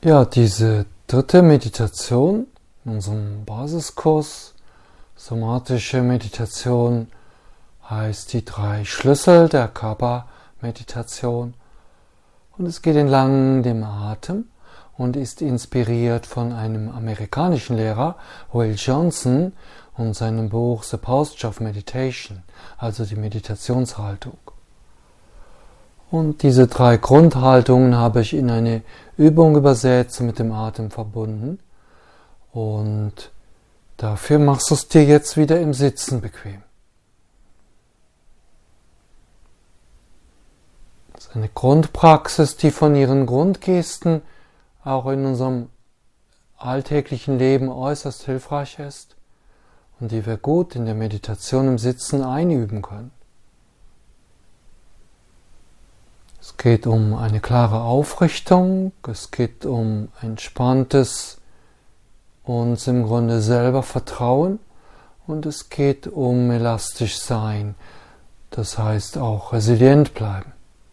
Ja, diese dritte Meditation in unserem Basiskurs, somatische Meditation, heißt die 3 Schlüssel der Körpermeditation. Und es geht entlang dem Atem und ist inspiriert von einem amerikanischen Lehrer, Will Johnson, und seinem Buch The Posture of Meditation, also die Meditationshaltung. Und diese 3 Grundhaltungen habe ich in eine Übung übersetzt und mit dem Atem verbunden. Und dafür machst du es dir jetzt wieder im Sitzen bequem. Das ist eine Grundpraxis, die von ihren Grundgesten auch in unserem alltäglichen Leben äußerst hilfreich ist und die wir gut in der Meditation im Sitzen einüben können. Es geht um eine klare Aufrichtung, es geht um entspanntes uns im Grunde selber Vertrauen und es geht um elastisch sein, das heißt auch resilient bleiben.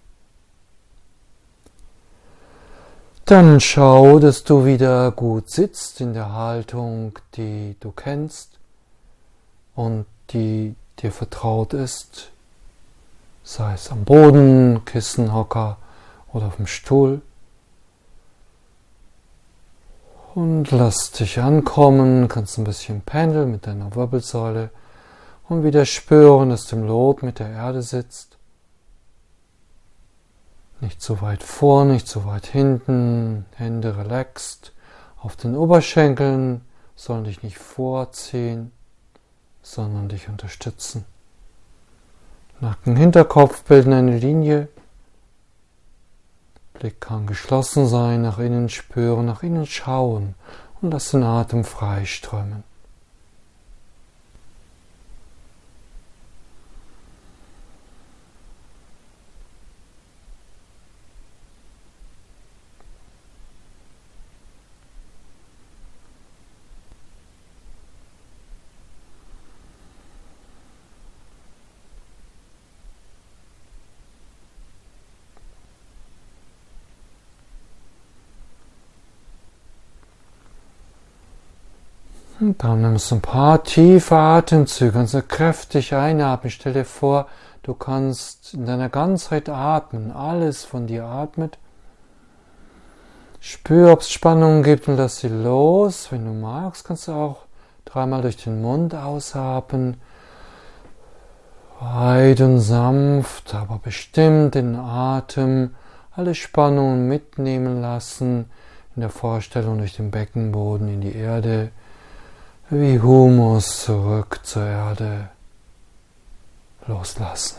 Dann schau, dass du wieder gut sitzt in der Haltung, die du kennst und die dir vertraut ist. Sei es am Boden, Kissen, Hocker oder auf dem Stuhl. Und lass dich ankommen, kannst ein bisschen pendeln mit deiner Wirbelsäule und wieder spüren, dass du im Lot mit der Erde sitzt. Nicht zu weit vor, nicht zu weit hinten, Hände relaxed auf den Oberschenkeln, sollen dich nicht vorziehen, sondern dich unterstützen. Nacken, Hinterkopf bilden eine Linie. Blick kann geschlossen sein, nach innen spüren, nach innen schauen und lass den Atem frei strömen. Und dann nimmst du ein paar tiefe Atemzüge, also kräftig einatmen. Stell dir vor, du kannst in deiner Ganzheit atmen, alles von dir atmet. Spür, ob es Spannungen gibt und lass sie los. Wenn du magst, kannst du auch 3-mal durch den Mund ausatmen. Weit und sanft, aber bestimmt den Atem, alle Spannungen mitnehmen lassen, in der Vorstellung durch den Beckenboden in die Erde. Wie Humus zurück zur Erde loslassen.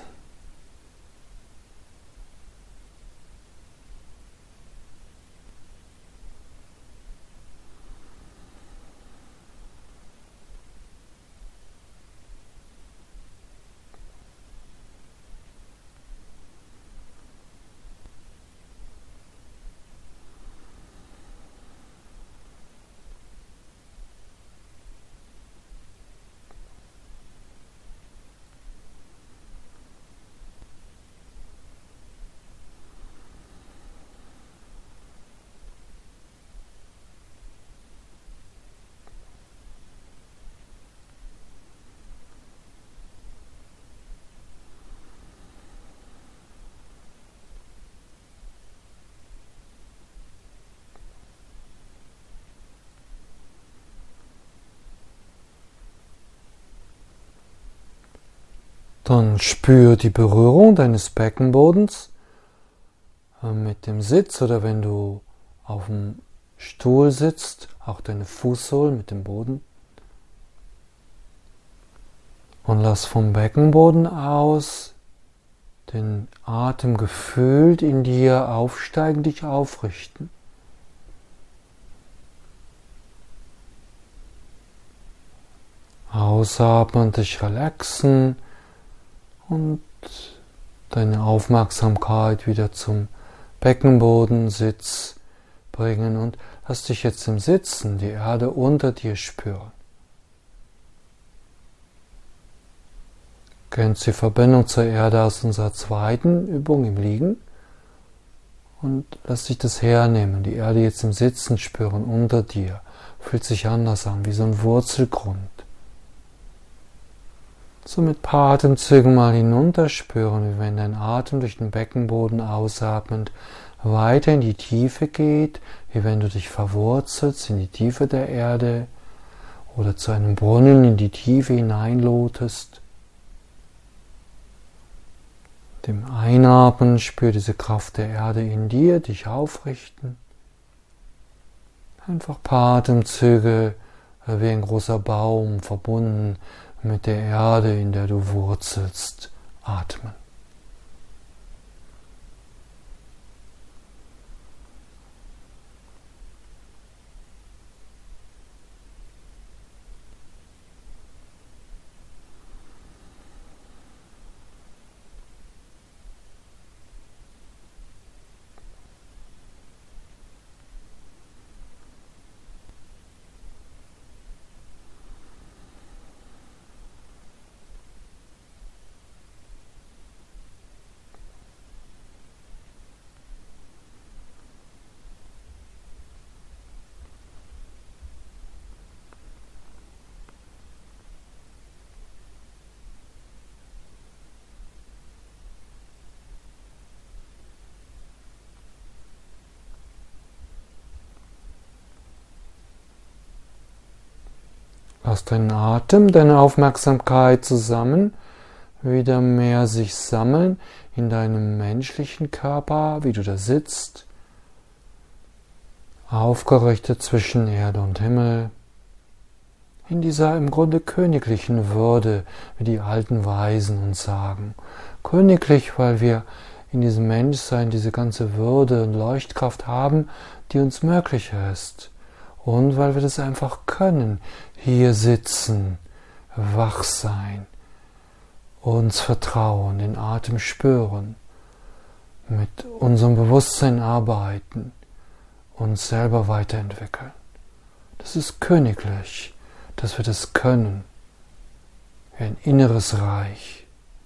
Dann spür die Berührung deines Beckenbodens mit dem Sitz oder wenn du auf dem Stuhl sitzt, auch deine Fußsohlen mit dem Boden. Und lass vom Beckenboden aus den Atem gefühlt in dir aufsteigen, dich aufrichten. Ausatmen, dich relaxen. Und deine Aufmerksamkeit wieder zum Beckenbodensitz bringen und lass dich jetzt im Sitzen die Erde unter dir spüren. Kennst die Verbindung zur Erde aus unserer zweiten Übung im Liegen und lass dich das hernehmen. Die Erde jetzt im Sitzen spüren unter dir. Fühlt sich anders an, wie so ein Wurzelgrund. So mit ein paar Atemzügen mal hinunterspüren, wie wenn dein Atem durch den Beckenboden ausatmend weiter in die Tiefe geht, wie wenn du dich verwurzelst in die Tiefe der Erde oder zu einem Brunnen in die Tiefe hineinlotest. Dem Einatmen spür diese Kraft der Erde in dir, dich aufrichten. Einfach ein paar Atemzüge wie ein großer Baum verbunden mit der Erde, in der du wurzelst, atmen. Lass deinen Atem, deine Aufmerksamkeit zusammen wieder mehr sich sammeln in deinem menschlichen Körper, wie du da sitzt, aufgerichtet zwischen Erde und Himmel, in dieser im Grunde königlichen Würde, wie die alten Weisen uns sagen. Königlich, weil wir in diesem Menschsein diese ganze Würde und Leuchtkraft haben, die uns möglich ist. Und weil wir das einfach können, hier sitzen, wach sein, uns vertrauen, den Atem spüren, mit unserem Bewusstsein arbeiten, uns selber weiterentwickeln. Das ist königlich, dass wir das können, wie ein inneres Reich.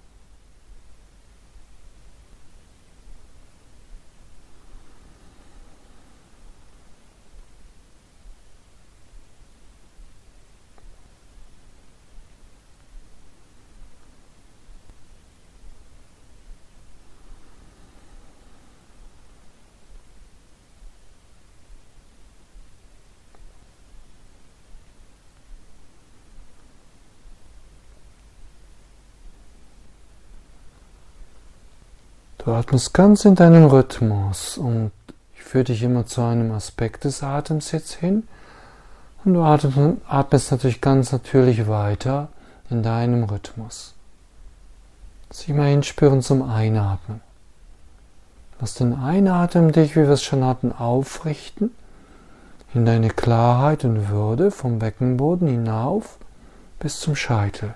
Du atmest ganz in deinen Rhythmus und ich führe dich immer zu einem Aspekt des Atems jetzt hin und du atmest natürlich ganz natürlich weiter in deinem Rhythmus. Sieh mal hinspüren zum Einatmen. Lass den Einatmen dich, wie wir es schon hatten, aufrichten in deine Klarheit und Würde vom Beckenboden hinauf bis zum Scheitel.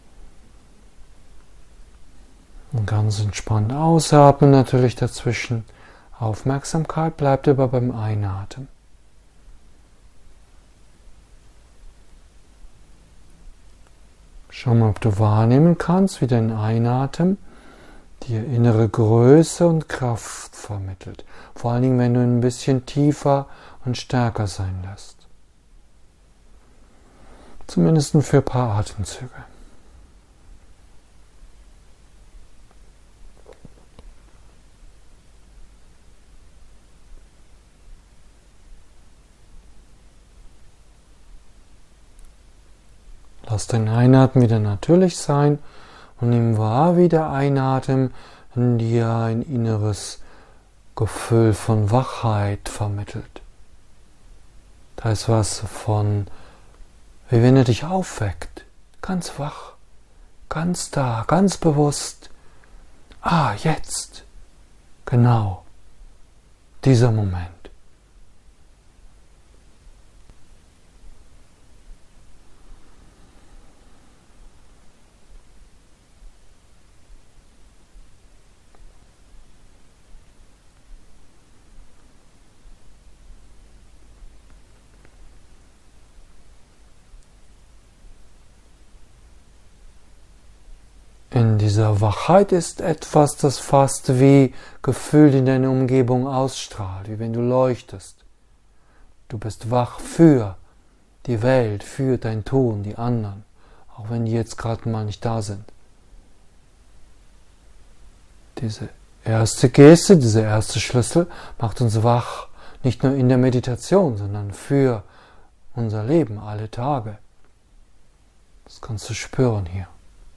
Und ganz entspannt ausatmen natürlich dazwischen. Aufmerksamkeit bleibt aber beim Einatmen. Schau mal, ob du wahrnehmen kannst, wie dein Einatmen dir innere Größe und Kraft vermittelt. Vor allen Dingen, wenn du ein bisschen tiefer und stärker sein lässt. Zumindest für ein paar Atemzüge. Lass dein Einatmen wieder natürlich sein und nimm wahr, wie der Einatmen dir ein inneres Gefühl von Wachheit vermittelt. Da ist was von, wie wenn er dich aufweckt, ganz wach, ganz da, ganz bewusst. Ah, jetzt, genau, dieser Moment. in dieser Wachheit ist etwas, das fast wie gefühlt in deine Umgebung ausstrahlt, wie wenn du leuchtest. Du bist wach für die Welt, für dein Tun, die anderen, auch wenn die jetzt gerade mal nicht da sind. Diese erste Geste, dieser erste Schlüssel macht uns wach, nicht nur in der Meditation, sondern für unser Leben, alle Tage. Das kannst du spüren hier.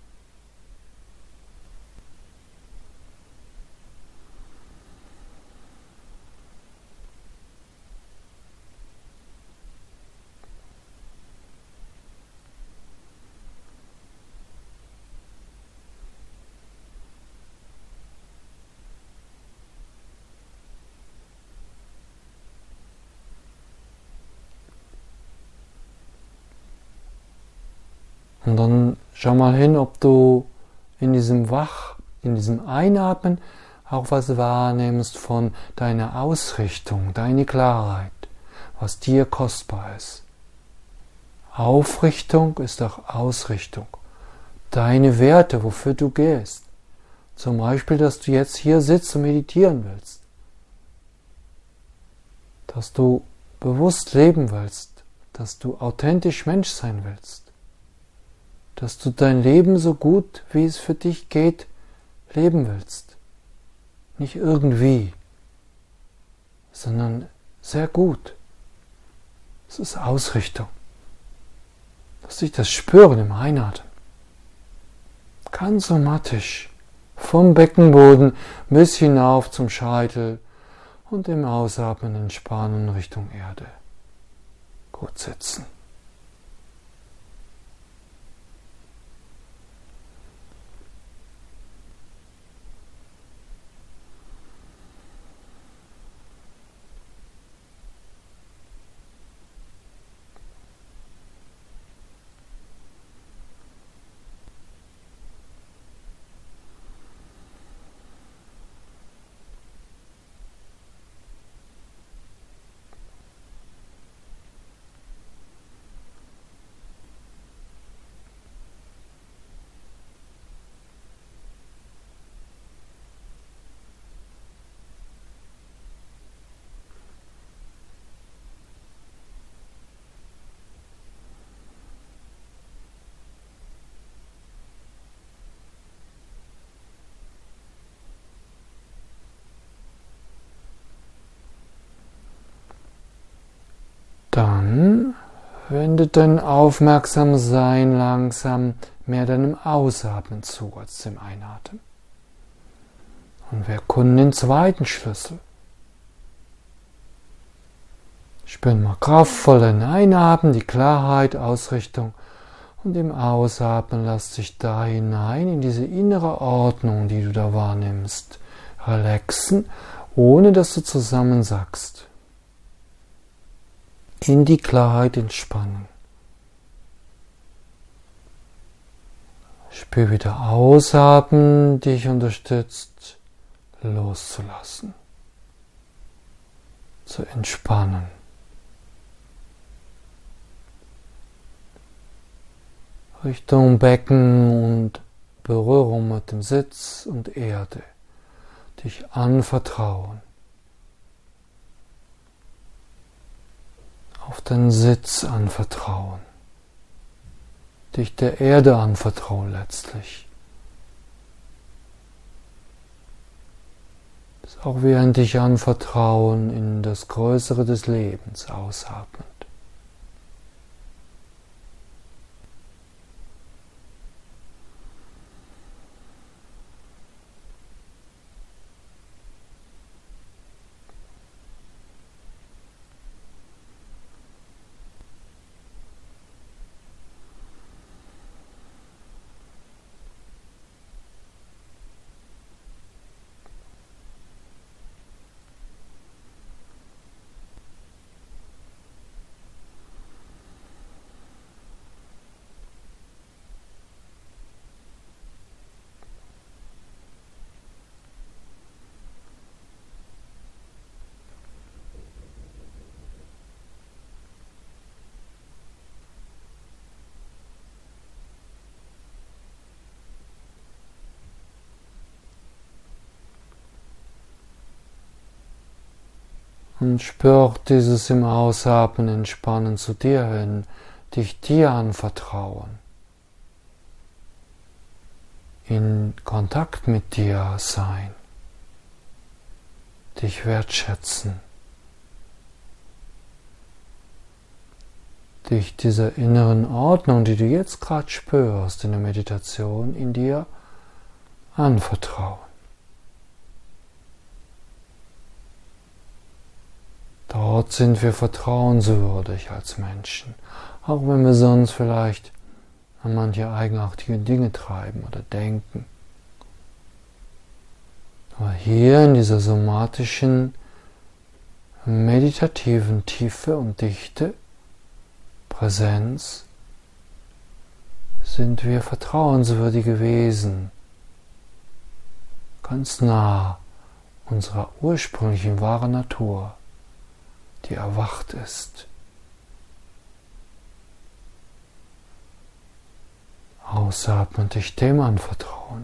Und dann schau mal hin, ob du in diesem Einatmen auch was wahrnimmst von deiner Ausrichtung, deine Klarheit, was dir kostbar ist. Aufrichtung ist auch Ausrichtung. Deine Werte, wofür du gehst. Zum Beispiel, dass du jetzt hier sitzt und meditieren willst. Dass du bewusst leben willst. Dass du authentisch Mensch sein willst. Dass du dein Leben so gut, wie es für dich geht, leben willst. Nicht irgendwie, sondern sehr gut. Es ist Ausrichtung. Lass dich das spüren im Einatmen. Ganz somatisch, vom Beckenboden bis hinauf zum Scheitel und im Ausatmen entspannen Richtung Erde. Gut sitzen. Dann wendet dein Aufmerksamsein langsam mehr deinem Ausatmen zu als dem Einatmen. Und wir erkunden den zweiten Schlüssel. Spüren mal kraftvoll dein Einatmen, die Klarheit, Ausrichtung. Und im Ausatmen lass dich da hinein in diese innere Ordnung, die du da wahrnimmst, relaxen, ohne dass du zusammensackst. In die Klarheit entspannen. Spür wieder ausatmen, dich unterstützt, loszulassen, zu entspannen. Richtung Becken und Berührung mit dem Sitz und Erde. Dich anvertrauen. Auf den Sitz anvertrauen. Dich der Erde anvertrauen letztlich. Das ist auch wie ein dich anvertrauen in das Größere des Lebens, ausatmen. Und spür dieses im Ausatmen entspannen zu dir hin, dich dir anvertrauen, in Kontakt mit dir sein, dich wertschätzen, dich dieser inneren Ordnung, die du jetzt gerade spürst in der Meditation, in dir anvertrauen. Dort sind wir vertrauenswürdig als Menschen, auch wenn wir sonst vielleicht an manche eigenartige Dinge treiben oder denken. Aber hier in dieser somatischen, meditativen Tiefe und Dichte, Präsenz, sind wir vertrauenswürdige Wesen, ganz nah unserer ursprünglichen wahren Natur, die erwacht ist. Ausatmen und dich dem anvertrauen.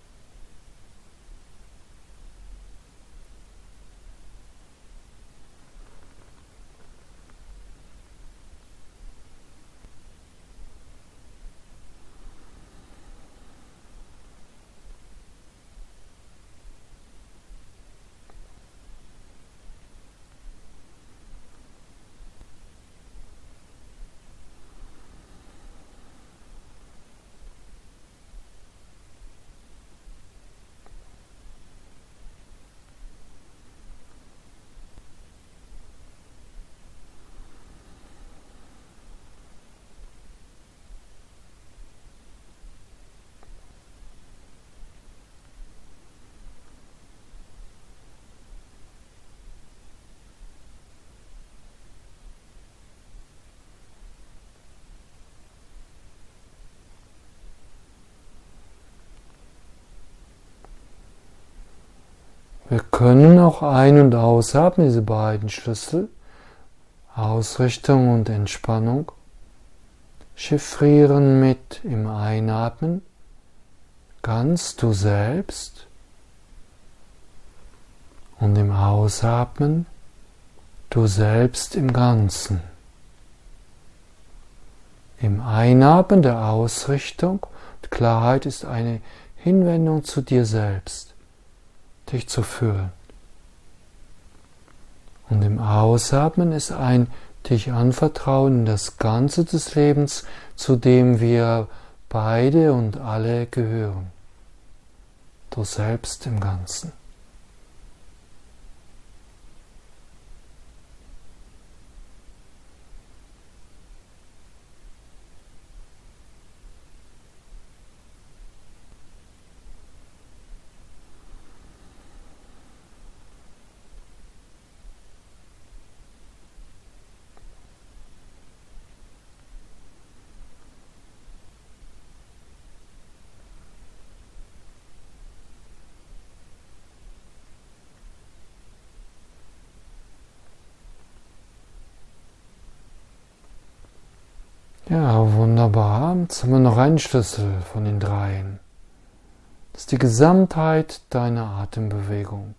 Wir können auch ein- und ausatmen, diese beiden Schlüssel, Ausrichtung und Entspannung, chiffrieren mit im Einatmen, ganz du selbst, und im Ausatmen, du selbst im Ganzen. Im Einatmen der Ausrichtung und Klarheit ist eine Hinwendung zu dir selbst, dich zu fühlen. Und im Ausatmen ist ein dich anvertrauen in das Ganze des Lebens, zu dem wir beide und alle gehören. Du selbst im Ganzen. Ja, wunderbar. Jetzt haben wir noch einen Schlüssel von den dreien. Das ist die Gesamtheit deiner Atembewegung.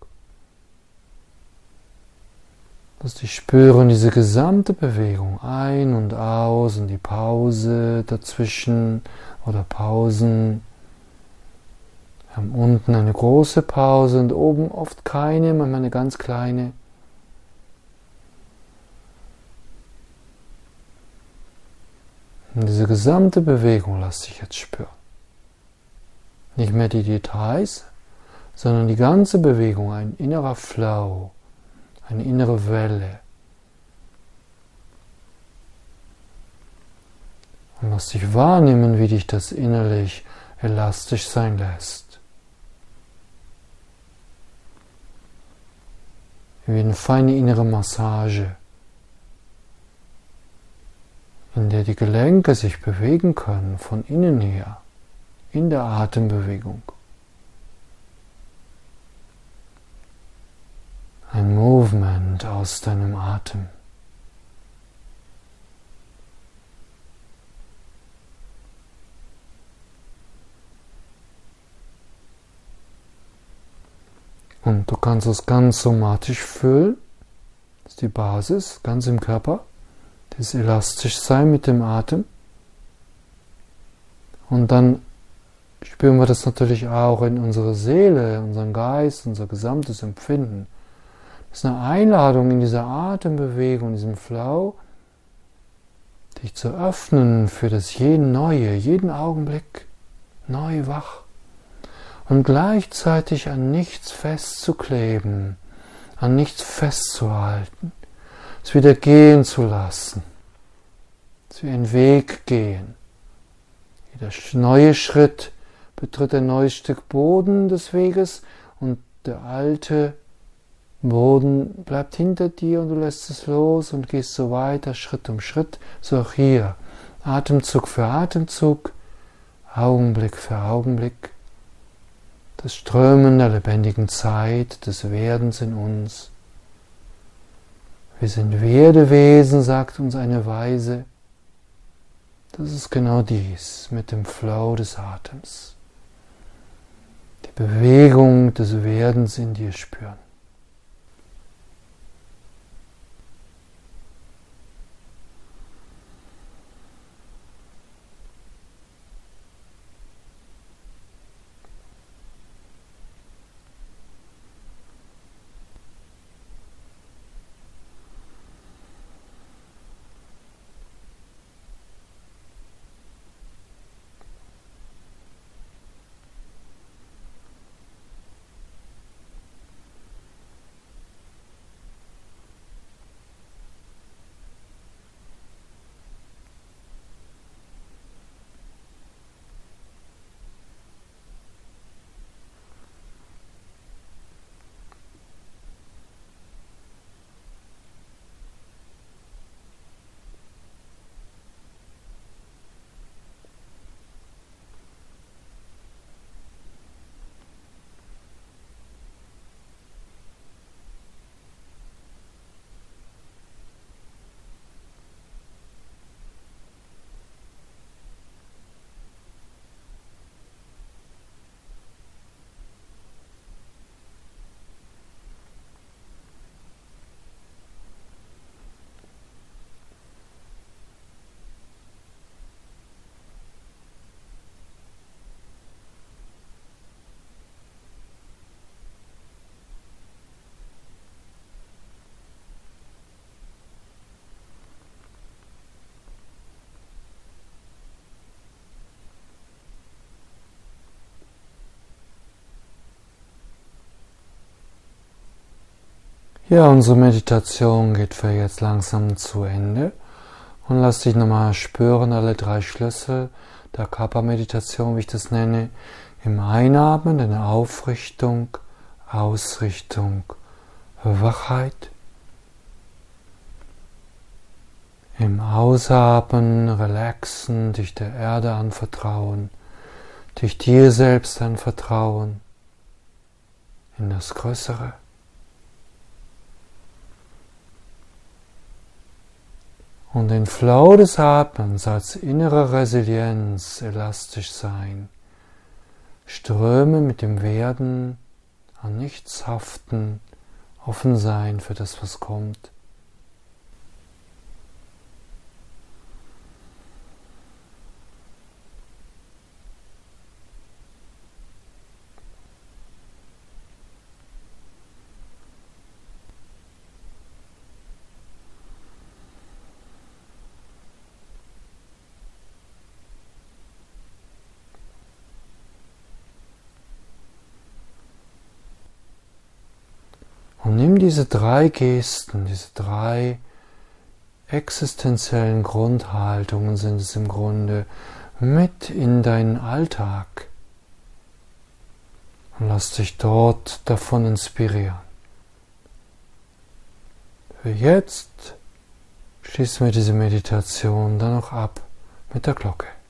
Dass die spüren diese gesamte Bewegung ein und aus und die Pause dazwischen oder Pausen. Wir haben unten eine große Pause und oben oft keine, manchmal eine ganz kleine. Und diese gesamte Bewegung lass dich jetzt spüren. Nicht mehr die Details, sondern die ganze Bewegung, ein innerer Flow, eine innere Welle. Und lass dich wahrnehmen, wie dich das innerlich elastisch sein lässt. Wie eine feine innere Massage, in der die Gelenke sich bewegen können von innen her, in der Atembewegung. Ein Movement aus deinem Atem. Und du kannst es ganz somatisch fühlen, Das ist die Basis, ganz im Körper. Das Elastischsein mit dem Atem. Und dann spüren wir das natürlich auch in unserer Seele, unseren Geist, unser gesamtes Empfinden. Das ist eine Einladung in dieser Atembewegung, in diesem Flow, dich zu öffnen für das Neue, jeden Augenblick neu wach und gleichzeitig an nichts festzukleben, an nichts festzuhalten, es wieder gehen zu lassen, dass wir einen Weg gehen. Jeder neue Schritt betritt ein neues Stück Boden des Weges und der alte Boden bleibt hinter dir und du lässt es los und gehst so weiter, Schritt um Schritt, so auch hier, Atemzug für Atemzug, Augenblick für Augenblick, das Strömen der lebendigen Zeit, des Werdens in uns. Wir sind Werdewesen, sagt uns eine Weise. Das ist genau dies mit dem Flow des Atems. Die Bewegung des Werdens in dir spüren. Ja, unsere Meditation geht für jetzt langsam zu Ende und lass dich nochmal spüren, alle 3 Schlüssel der Körpermeditation, wie ich das nenne, im Einatmen, eine Aufrichtung, Ausrichtung, Wachheit, im Ausatmen, relaxen, dich der Erde anvertrauen, dich dir selbst anvertrauen, in das Größere. Und den Flow des Atmens als innere Resilienz, elastisch sein, Ströme mit dem Werden, an nichts haften, offen sein für das, was kommt. Und nimm diese 3 Gesten, diese 3 existenziellen Grundhaltungen sind es im Grunde, mit in deinen Alltag und lass dich dort davon inspirieren. Für jetzt schließen wir diese Meditation dann noch ab mit der Glocke.